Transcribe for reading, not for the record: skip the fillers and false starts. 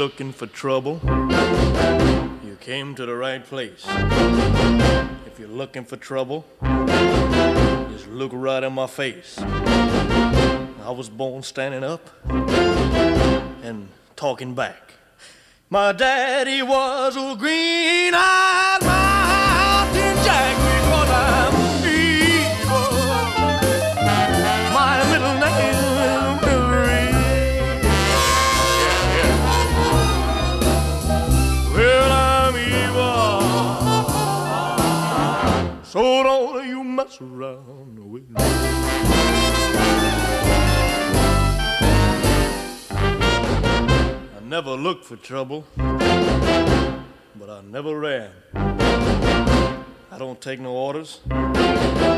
looking for trouble, you came to the right place. If you're looking for trouble, just look right in my face. I was born standing up and talking back. My daddy was a green-eyed mountain jack because I'm evil. My middle name is Billy. Well, I'm evil. So don't you mess around with me. I never looked for trouble, but I never ran. I don't take no orders.